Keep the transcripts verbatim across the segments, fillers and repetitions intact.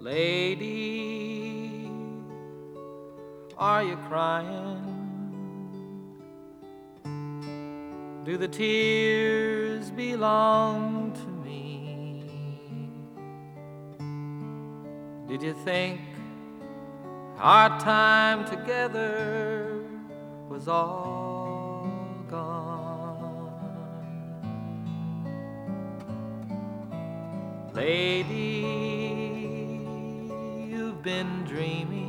Lady, are you crying? Do the tears belong to me? Did you think our time together was all gone? Lady, you've been dreaming.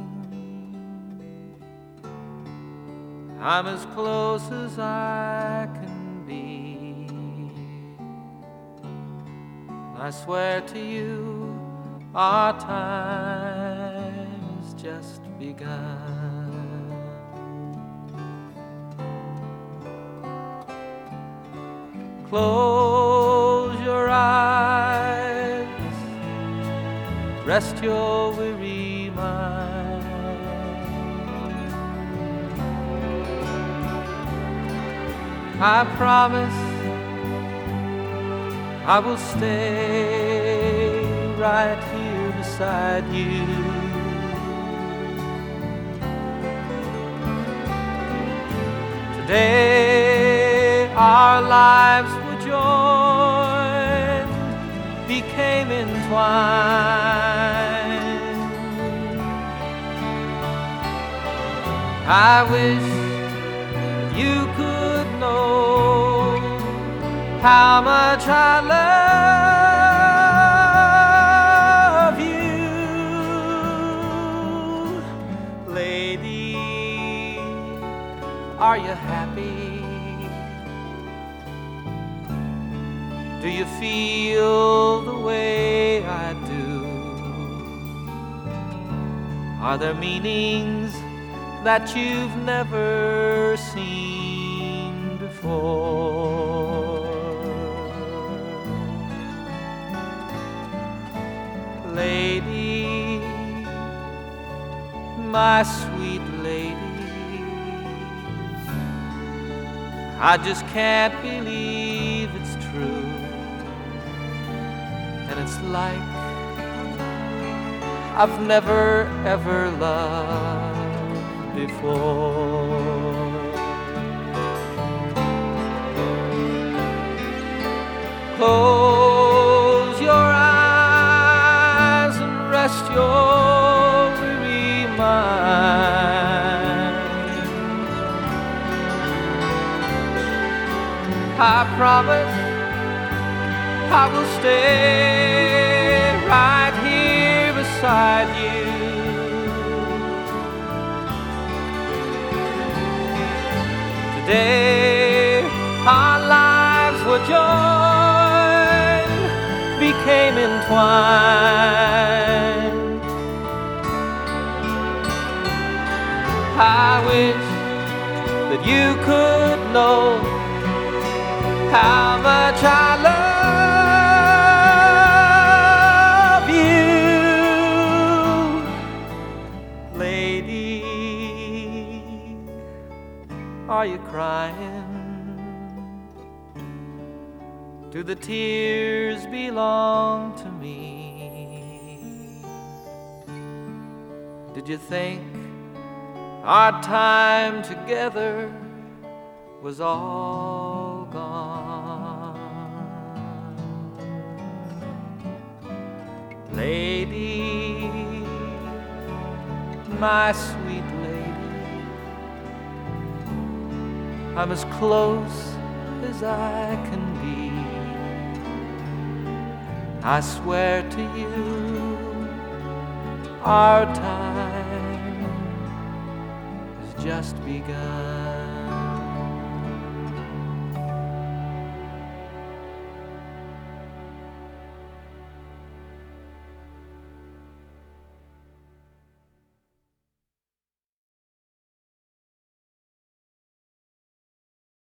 I'm as close as I can be. I swear to you, our time has just begun. Close your eyes, rest your weary mind. I promise I will stay right here beside you. Today our lives were joined, became entwined. I wish you could know how much I love you. Lady, are you happy? Do you feel the way I do? Are there meanings that you've never seen before? Lady, my sweet lady, I just can't believe it's true. And it's like I've never ever loved before. Close your eyes and rest your weary mind. I promise I will stay right here beside you. Today our lives were joined, became entwined. I wish that you could know how much I love you. Lady, are you crying? Do the tears belong to me? Did you think our time together was all gone? Lady, my sweet lady, I'm as close as I can be. I swear to you, our time has just begun.